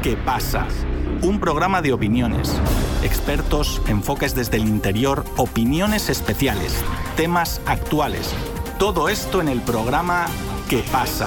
¿Qué pasa? Un programa de opiniones, expertos, enfoques desde el interior, opiniones especiales, temas actuales. Todo esto en el programa ¿Qué pasa?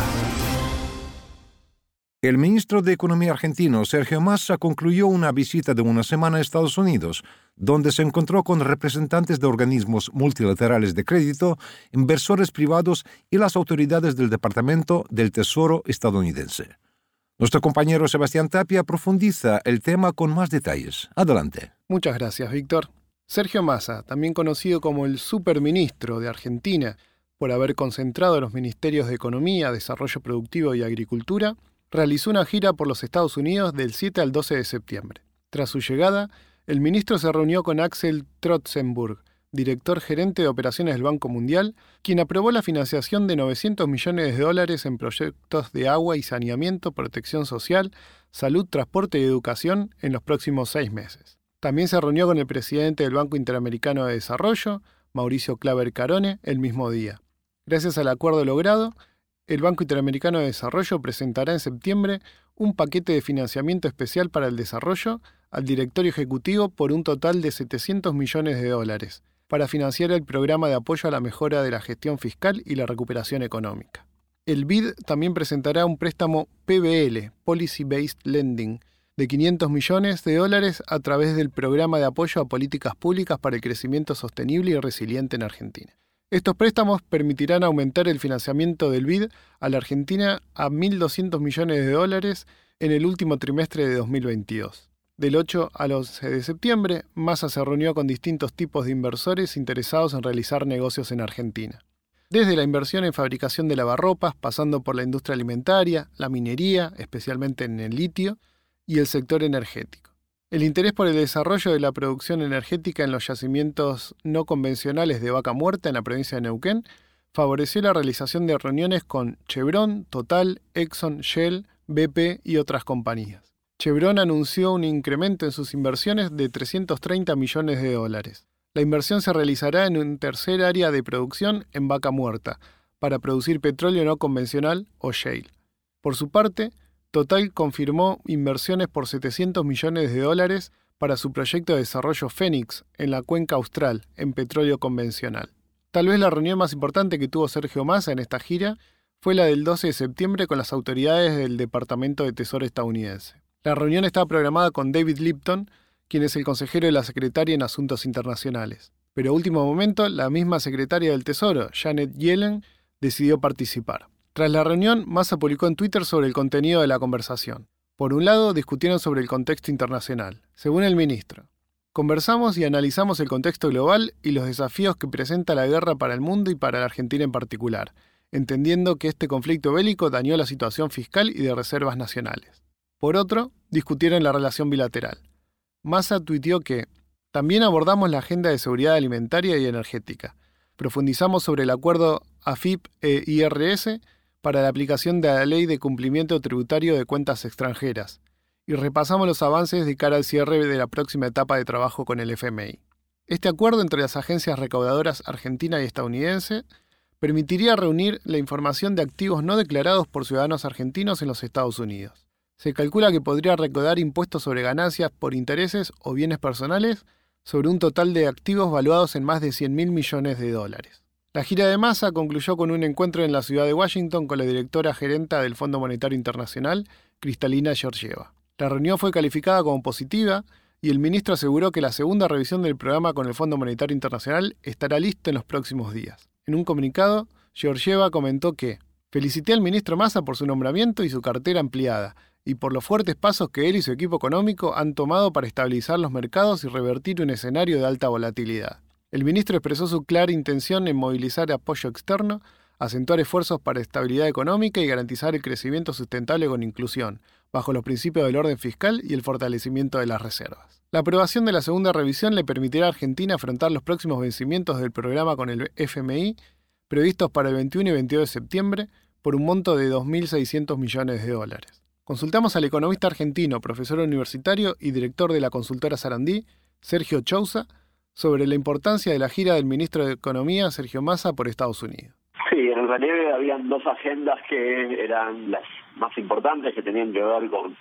El ministro de Economía argentino, Sergio Massa, concluyó una visita de una semana a Estados Unidos, donde se encontró con representantes de organismos multilaterales de crédito, inversores privados y las autoridades del Departamento del Tesoro estadounidense. Nuestro compañero Sebastián Tapia profundiza el tema con más detalles. Adelante. Muchas gracias, Víctor. Sergio Massa, también conocido como el superministro de Argentina, por haber concentrado los ministerios de Economía, Desarrollo Productivo y Agricultura, realizó una gira por los Estados Unidos del 7 al 12 de septiembre. Tras su llegada, el ministro se reunió con Axel Trotzenburg, director gerente de operaciones del Banco Mundial, quien aprobó la financiación de $900 millones en proyectos de agua y saneamiento, protección social, salud, transporte y educación en los próximos 6 meses. También se reunió con el presidente del Banco Interamericano de Desarrollo, Mauricio Claver Carone, el mismo día. Gracias al acuerdo logrado, el Banco Interamericano de Desarrollo presentará en septiembre un paquete de financiamiento especial para el desarrollo al directorio ejecutivo por un total de $700 millones para financiar el programa de apoyo a la mejora de la gestión fiscal y la recuperación económica. El BID también presentará un préstamo PBL, Policy Based Lending, de $500 millones a través del programa de apoyo a políticas públicas para el crecimiento sostenible y resiliente en Argentina. Estos préstamos permitirán aumentar el financiamiento del BID a la Argentina a $1.200 millones en el último trimestre de 2022. Del 8 al 11 de septiembre, Massa se reunió con distintos tipos de inversores interesados en realizar negocios en Argentina. Desde la inversión en fabricación de lavarropas, pasando por la industria alimentaria, la minería, especialmente en el litio, y el sector energético. El interés por el desarrollo de la producción energética en los yacimientos no convencionales de Vaca Muerta en la provincia de Neuquén favoreció la realización de reuniones con Chevron, Total, Exxon, Shell, BP y otras compañías. Chevron anunció un incremento en sus inversiones de $330 millones. La inversión se realizará en un tercer área de producción en Vaca Muerta, para producir petróleo no convencional o shale. Por su parte, Total confirmó inversiones por $700 millones para su proyecto de desarrollo Fénix en la cuenca austral, en petróleo convencional. Tal vez la reunión más importante que tuvo Sergio Massa en esta gira fue la del 12 de septiembre con las autoridades del Departamento de Tesoro estadounidense. La reunión estaba programada con David Lipton, quien es el consejero de la secretaria en Asuntos Internacionales. Pero a último momento, la misma secretaria del Tesoro, Janet Yellen, decidió participar. Tras la reunión, Massa publicó en Twitter sobre el contenido de la conversación. Por un lado, discutieron sobre el contexto internacional. Según el ministro, conversamos y analizamos el contexto global y los desafíos que presenta la guerra para el mundo y para la Argentina en particular, entendiendo que este conflicto bélico dañó la situación fiscal y de reservas nacionales. Por otro, discutieron la relación bilateral. Massa tuiteó que también abordamos la agenda de seguridad alimentaria y energética. Profundizamos sobre el acuerdo AFIP e IRS para la aplicación de la Ley de Cumplimiento Tributario de Cuentas Extranjeras y repasamos los avances de cara al cierre de la próxima etapa de trabajo con el FMI. Este acuerdo entre las agencias recaudadoras argentina y estadounidense permitiría reunir la información de activos no declarados por ciudadanos argentinos en los Estados Unidos. Se calcula que podría recaudar impuestos sobre ganancias por intereses o bienes personales sobre un total de activos valuados en más de $100.000 millones. La gira de Massa concluyó con un encuentro en la ciudad de Washington con la directora gerenta del Fondo Monetario Internacional, Kristalina Georgieva. La reunión fue calificada como positiva y el ministro aseguró que la segunda revisión del programa con el Fondo Monetario Internacional estará lista en los próximos días. En un comunicado, Georgieva comentó que «Felicité al ministro Massa por su nombramiento y su cartera ampliada, y por los fuertes pasos que él y su equipo económico han tomado para estabilizar los mercados y revertir un escenario de alta volatilidad». El ministro expresó su clara intención en movilizar apoyo externo, acentuar esfuerzos para estabilidad económica y garantizar el crecimiento sustentable con inclusión, bajo los principios del orden fiscal y el fortalecimiento de las reservas. La aprobación de la segunda revisión le permitirá a Argentina afrontar los próximos vencimientos del programa con el FMI, previstos para el 21 y 22 de septiembre, por un monto de $2.600 millones. Consultamos al economista argentino, profesor universitario y director de la consultora Sarandí, Sergio Chousa, sobre la importancia de la gira del ministro de Economía, Sergio Massa, por Estados Unidos. Sí, en realidad habían dos agendas que eran las más importantes, que tenían que ver con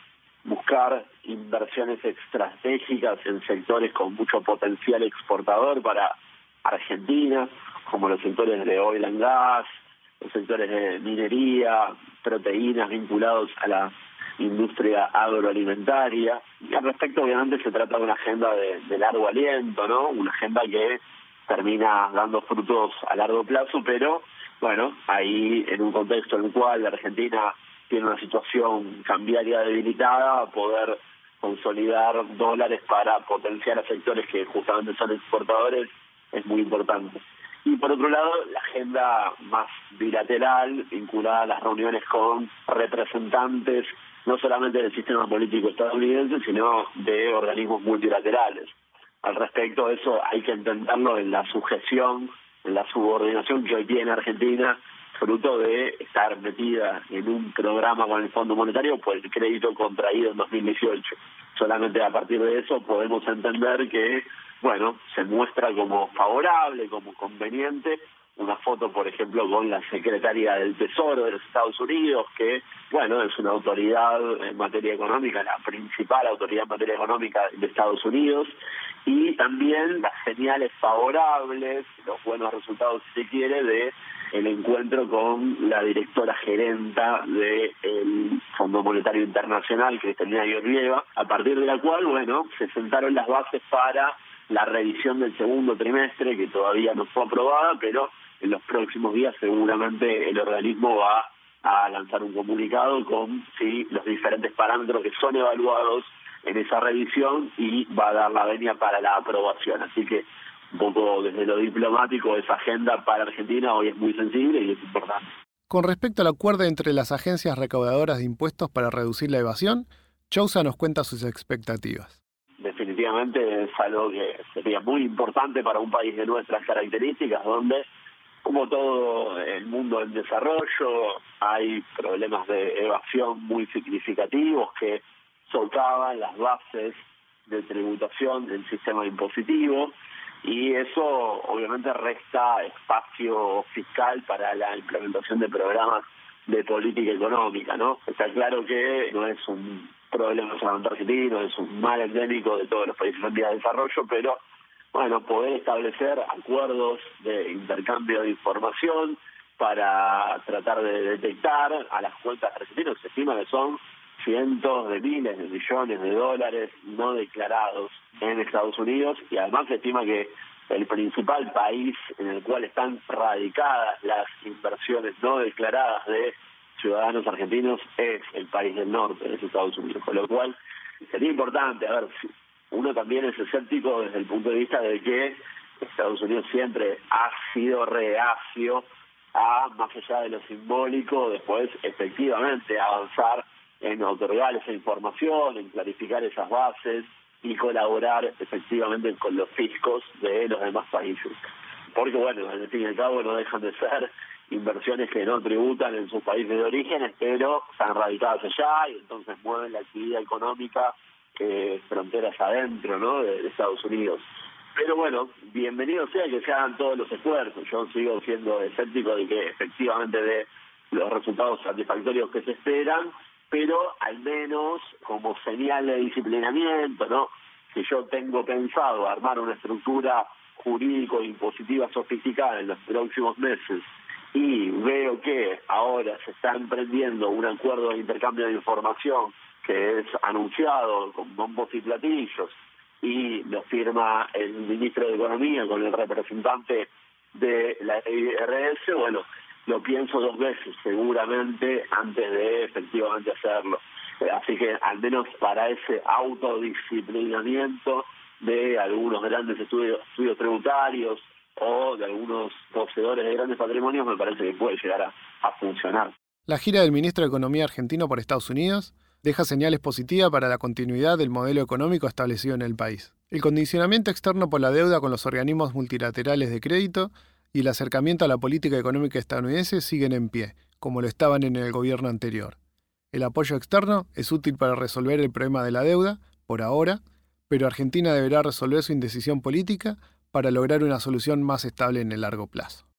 buscar inversiones estratégicas en sectores con mucho potencial exportador para Argentina, como los sectores de oil and gas, los sectores de minería, proteínas vinculados a la industria agroalimentaria. Y al respecto, obviamente, se trata de una agenda de largo aliento, ¿no? Una agenda que termina dando frutos a largo plazo, pero, bueno, ahí en un contexto en el cual la Argentina tiene una situación cambiaria debilitada, poder consolidar dólares para potenciar a sectores que justamente son exportadores es muy importante. Y por otro lado, la agenda más bilateral, vinculada a las reuniones con representantes no solamente del sistema político estadounidense, sino de organismos multilaterales. Al respecto, eso hay que entenderlo en la sujeción, en la subordinación que hoy tiene Argentina, fruto de estar metida en un programa con el Fondo Monetario por el crédito contraído en 2018. Solamente a partir de eso podemos entender que, bueno, se muestra como favorable, como conveniente, una foto, por ejemplo, con la secretaria del Tesoro de los Estados Unidos, que, bueno, es una autoridad en materia económica, la principal autoridad en materia económica de Estados Unidos, y también las señales favorables, los buenos resultados, si se quiere, de el encuentro con la directora gerenta del Fondo Monetario Internacional, Cristalina Georgieva, a partir de la cual, bueno, se sentaron las bases para la revisión del segundo trimestre, que todavía no fue aprobada, pero en los próximos días seguramente el organismo va a lanzar un comunicado con los diferentes parámetros que son evaluados en esa revisión y va a dar la venia para la aprobación. Así que un poco desde lo diplomático, esa agenda para Argentina hoy es muy sensible y es importante. Con respecto al acuerdo entre las agencias recaudadoras de impuestos para reducir la evasión, Chousa nos cuenta sus expectativas. Definitivamente es algo que sería muy importante para un país de nuestras características, donde, como todo el mundo en desarrollo, hay problemas de evasión muy significativos que socavan las bases de tributación del sistema impositivo, y eso obviamente resta espacio fiscal para la implementación de programas de política económica, ¿no? Está claro que no es un problema solamente argentino, es un mal endémico de todos los países en vías de desarrollo, pero bueno, poder establecer acuerdos de intercambio de información para tratar de detectar a las cuentas argentinas, se estima que son cientos de miles de millones de dólares no declarados en Estados Unidos, y además se estima que el principal país en el cual están radicadas las inversiones no declaradas de ciudadanos argentinos es el país del norte, es Estados Unidos, con lo cual sería importante, a ver, uno también es escéptico desde el punto de vista de que Estados Unidos siempre ha sido reacio a, más allá de lo simbólico, después efectivamente avanzar en otorgar esa información, en clarificar esas bases y colaborar efectivamente con los fiscos de los demás países. Porque, bueno, en el fin y al cabo no dejan de ser inversiones que no tributan en sus países de origen, pero están radicadas allá y entonces mueven la actividad económica fronteras adentro, ¿no?, de Estados Unidos. Pero bueno, bienvenido sea que se hagan todos los esfuerzos. Yo sigo siendo escéptico de que efectivamente dé los resultados satisfactorios que se esperan, pero al menos como señal de disciplinamiento, ¿no? Si yo tengo pensado armar una estructura jurídico-impositiva sofisticada en los próximos meses y veo que ahora se está emprendiendo un acuerdo de intercambio de información que es anunciado con bombos y platillos y lo firma el ministro de Economía con el representante de la IRS, bueno, lo pienso dos veces seguramente antes de efectivamente hacerlo. Así que al menos para ese autodisciplinamiento de algunos grandes estudios tributarios o de algunos poseedores de grandes patrimonios me parece que puede llegar a funcionar. La gira del ministro de Economía argentino por Estados Unidos deja señales positivas para la continuidad del modelo económico establecido en el país. El condicionamiento externo por la deuda con los organismos multilaterales de crédito y el acercamiento a la política económica estadounidense siguen en pie, como lo estaban en el gobierno anterior. El apoyo externo es útil para resolver el problema de la deuda, por ahora, pero Argentina deberá resolver su indecisión política para lograr una solución más estable en el largo plazo.